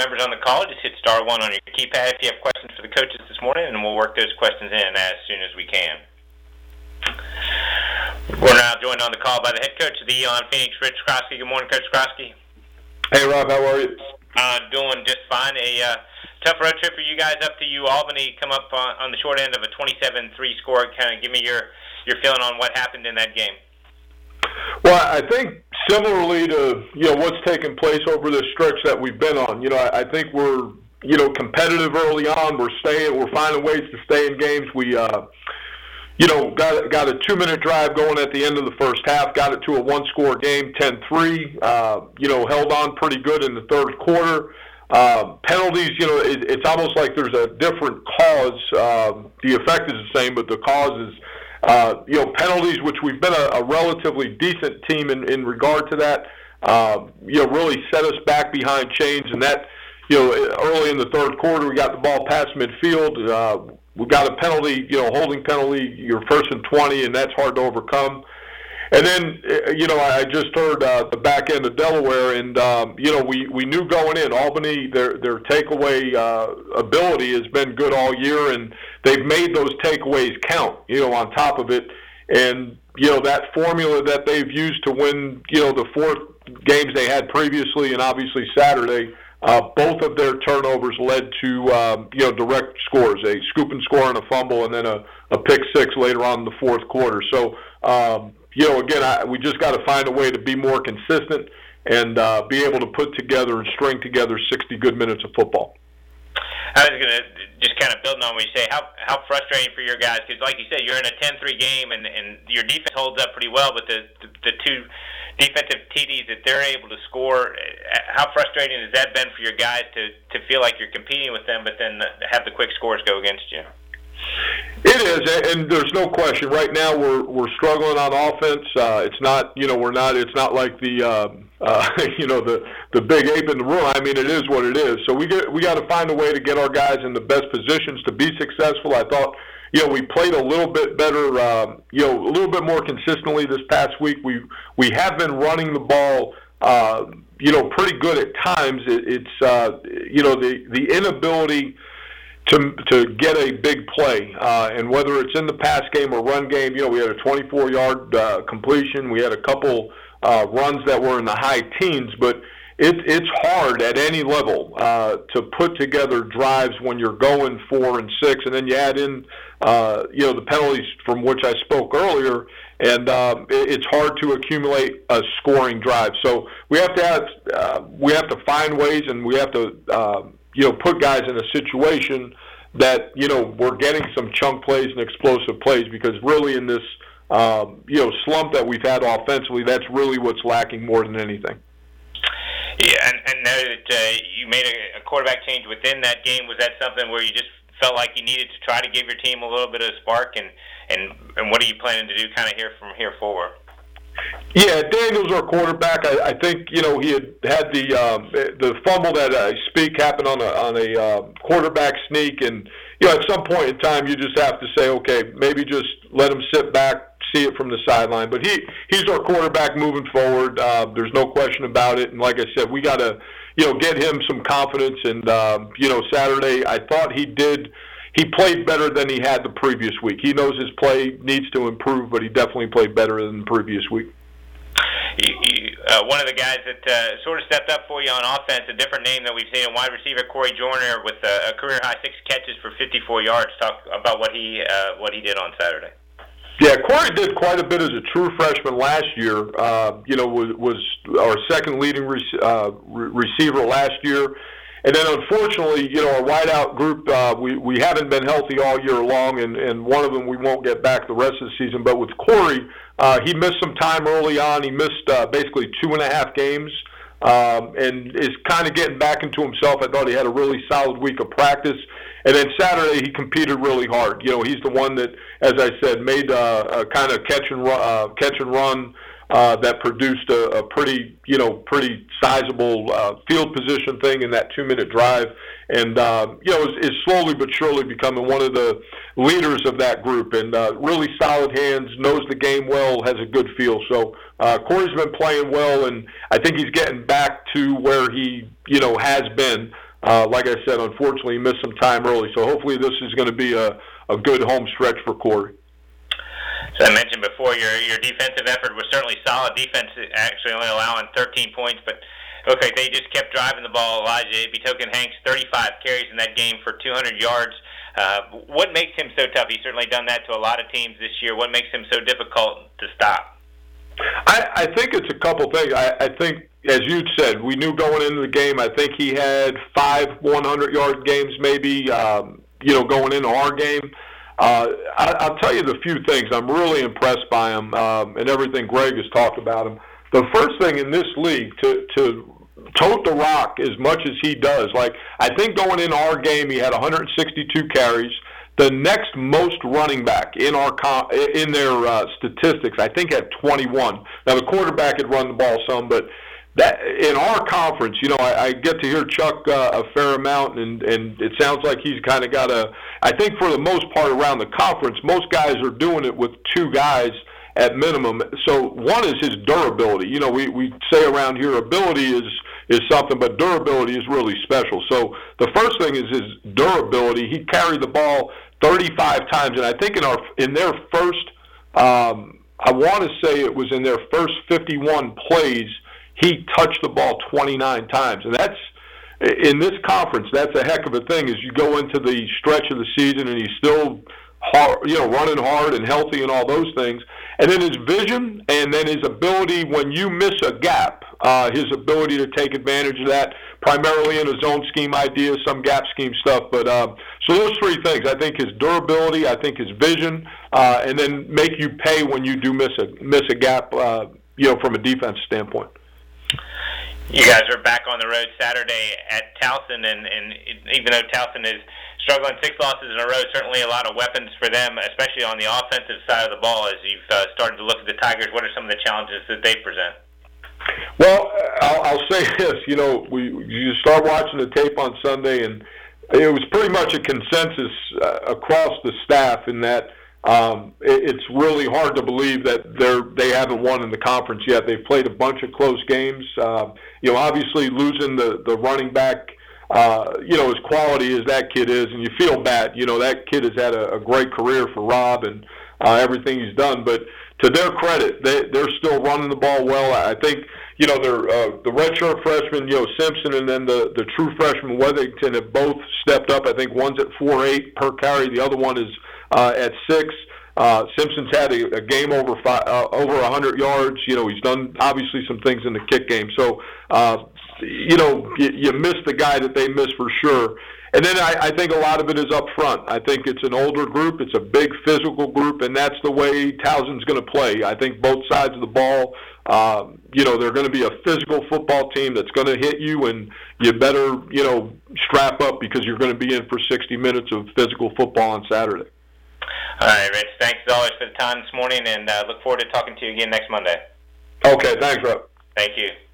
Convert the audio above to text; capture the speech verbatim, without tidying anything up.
members on the call, just hit star one on your keypad if you have questions for the coaches this morning, and we'll work those questions in as soon as we can. We're now joined on the call by the head coach of the Elon Phoenix, Rich Skrosky. Good morning, Coach Skrosky. Hey, Rob. How are you? Uh, doing just fine. A uh, tough road trip for you guys up to U Albany. Come up on, on the short end of a twenty-seven three score. Kind of give me your, your feeling on what happened in that game. Well, I think similarly to, you know, what's taken place over this stretch that we've been on, you know, I, I think we're, you know, competitive early on. We're staying, we're finding ways to stay in games. We, uh, you know, got, got a two-minute drive going at the end of the first half, got it to a one-score game, ten three, uh, you know, held on pretty good in the third quarter. Uh, penalties, you know, it, it's almost like there's a different cause. Uh, the effect is the same, but the cause is, Uh, you know, penalties, which we've been a, a relatively decent team in, in regard to that, uh, you know, really set us back behind chains. And that, you know, early in the third quarter, we got the ball past midfield. Uh, we got a penalty, you know, holding penalty, you're first and twenty, and that's hard to overcome. And then, you know, I just heard uh, the back end of Delaware, and, um, you know, we, we knew going in, Albany, their their takeaway uh, ability has been good all year, and they've made those takeaways count, you know, on top of it. And, you know, that formula that they've used to win, you know, the four games they had previously and obviously Saturday, uh, both of their turnovers led to, um, you know, direct scores, a scoop and score and a fumble, and then a, a pick six later on in the fourth quarter. So, um, you know, again, I, we just got to find a way to be more consistent and uh, be able to put together and string together sixty good minutes of football. I was going to just kind of building on what you say, how how frustrating for your guys, because like you said, you're in a ten three game, and, and your defense holds up pretty well, but the, the, the two defensive T Ds that they're able to score, how frustrating has that been for your guys to, to feel like you're competing with them, but then have the quick scores go against you? It is, and there's no question. Right now, we're we're struggling on offense. Uh, it's not, you know, we're not. It's not like the, uh, uh, you know, the the big ape in the room. I mean, it is what it is. So we get we got to find a way to get our guys in the best positions to be successful. I thought, you know, we played a little bit better, uh, you know, a little bit more consistently this past week. We we have been running the ball, uh, you know, pretty good at times. It, it's, uh, you know, the the inability to to get a big play, uh, and whether it's in the pass game or run game, you know, we had a twenty-four yard uh, completion. We had a couple uh, runs that were in the high teens, but it, it's hard at any level uh, to put together drives when you're going four and six, and then you add in, uh, you know, the penalties from which I spoke earlier, and um, it, it's hard to accumulate a scoring drive. So we have to have uh, we have to find ways, and we have to. Uh, you know, put guys in a situation that, you know, we're getting some chunk plays and explosive plays, because really in this, um, you know, slump that we've had offensively, that's really what's lacking more than anything. Yeah, and, and now that uh, you made a, a quarterback change within that game, was that something where you just felt like you needed to try to give your team a little bit of a spark, and, and, and what are you planning to do kind of here from here forward? Yeah, Daniel's our quarterback. I, I think, you know, he had had the um, the fumble that I speak happened on a on a uh, quarterback sneak, and you know, at some point in time, you just have to say, okay, maybe just let him sit back, see it from the sideline. But he he's our quarterback moving forward. Uh, there's no question about it. And like I said, we got to, you know, get him some confidence. And um, you know, Saturday, I thought he did. He played better than he had the previous week. He knows his play needs to improve, but he definitely played better than the previous week. You, you, uh, one of the guys that uh, sort of stepped up for you on offense, a different name that we've seen, a wide receiver, Corey Joyner, with a, a career-high six catches for fifty-four yards. Talk about what he uh, what he did on Saturday. Yeah, Corey did quite a bit as a true freshman last year. Uh, you know, was, was our second leading re- uh, re- receiver last year. And then, unfortunately, you know, our wideout group, uh, we, we haven't been healthy all year long, and, and one of them we won't get back the rest of the season. But with Corey, uh, he missed some time early on. He missed uh, basically two and a half games um, and is kind of getting back into himself. I thought he had a really solid week of practice. And then Saturday, he competed really hard. You know, he's the one that, as I said, made uh, a kind of catch and run, uh, catch and run Uh, that produced a, a pretty, you know, pretty sizable uh, field position thing in that two-minute drive, and uh, you know, is, is slowly but surely becoming one of the leaders of that group. And uh, really solid hands, knows the game well, has a good feel. So uh, Corey's been playing well, and I think he's getting back to where he, you know, has been. uh, like I said, unfortunately, he missed some time early. So hopefully this is going to be a, a good home stretch for Corey. So I mentioned before, your your defensive effort was certainly solid. Defense actually only allowing thirteen points, but it looked like they just kept driving the ball. Elijah Ibitoken-Hanks, thirty-five carries in that game for two hundred yards. Uh, what makes him so tough? He's certainly done that to a lot of teams this year. What makes him so difficult to stop? I, I think it's a couple things. I, I think, as you said, we knew going into the game, I think he had five hundred-yard games maybe, um, you know, going into our game. Uh, I, I'll tell you the few things. I'm really impressed by him um, and everything Greg has talked about him. The first thing in this league, to, to tote the rock as much as he does, like I think going into our game he had one hundred sixty-two carries. The next most running back in our in their uh, statistics, I think, had twenty-one. Now the quarterback had run the ball some, but that in our conference, you know, I, I get to hear Chuck uh, a fair amount, and and it sounds like he's kind of got a. I think for the most part around the conference, most guys are doing it with two guys at minimum. So one is his durability. You know, we we say around here ability is is something, but durability is really special. So the first thing is his durability. He carried the ball thirty-five times, and I think in our in their first, um, I want to say it was in their first fifty-one plays, he touched the ball twenty-nine times, and that's in this conference. That's a heck of a thing. As you go into the stretch of the season, and he's still hard, you know, running hard and healthy and all those things, and then his vision, and then his ability when you miss a gap. Uh, his ability to take advantage of that, primarily in a zone scheme idea, some gap scheme stuff. But uh, so those three things, I think his durability, I think his vision, uh, and then make you pay when you do miss a miss a gap, uh, you know, from a defense standpoint. You guys are back on the road Saturday at Towson, and, and even though Towson is struggling six losses in a row, certainly a lot of weapons for them, especially on the offensive side of the ball. As you've uh, started to look at the Tigers, what are some of the challenges that they present? Well, I'll, I'll say this. You know, we you start watching the tape on Sunday, and it was pretty much a consensus uh, across the staff in that um, it, it's really hard to believe that they're they haven't won in the conference yet. They've played a bunch of close games. Uh, you know, obviously losing the the running back. Uh, you know, as quality as that kid is, and you feel bad. You know, that kid has had a, a great career for Rob and uh, everything he's done, but to their credit, they, they're still running the ball well. I think, you know, they're, uh, the redshirt freshman, you know, Simpson, and then the, the true freshman, Weathington, have both stepped up. I think one's at four eight per carry. The other one is uh, at six. Uh, Simpson's had a, a game over five, uh, over one hundred yards. You know, he's done, obviously, some things in the kick game. So, uh, you know, you, you miss the guy that they miss for sure. And then I, I think a lot of it is up front. I think it's an older group. It's a big physical group, and that's the way Towson's going to play. I think both sides of the ball, uh, you know, they're going to be a physical football team that's going to hit you, and you better, you know, strap up because you're going to be in for sixty minutes of physical football on Saturday. All right, Rich. Thanks as always for the time this morning, and uh, look forward to talking to you again next Monday. Okay, thanks, Rob. Thank you.